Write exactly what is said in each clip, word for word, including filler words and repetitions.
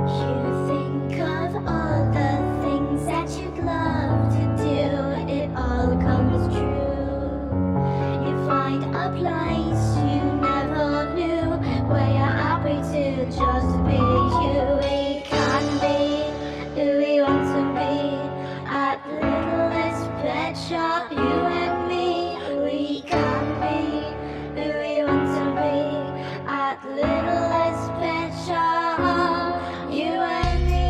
You think of all the things that you'd love to do, it all comes true. You find a place you never knew, where you're happy to just be you. We can be who we want to be, at the littlest pet shop, you and me. We can be who we want to be, at the littlest pet shop, you and me.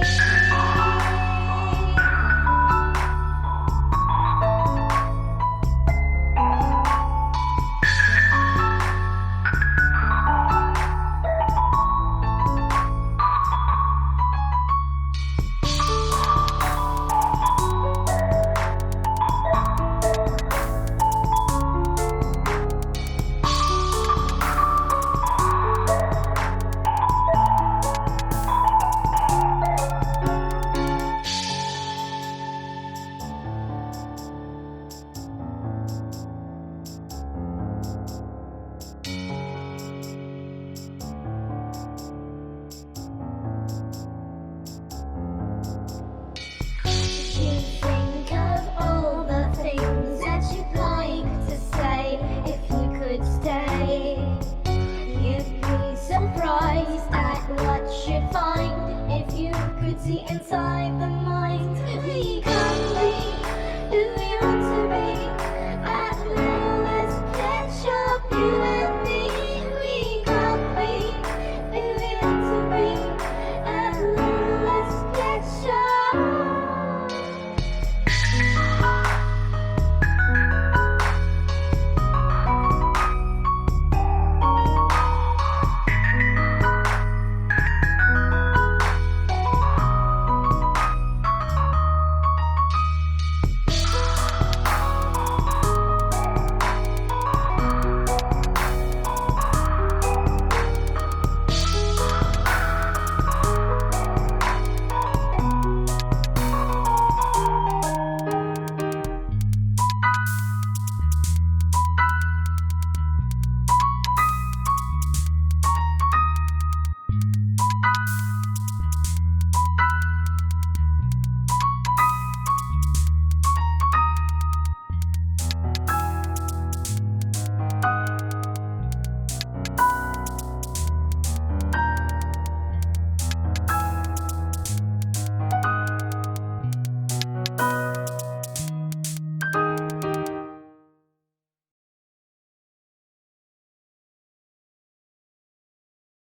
You think of all the things that you'd like to say if you could stay. You'd be surprised at what you'd find if you could see inside the mind. We can be who we want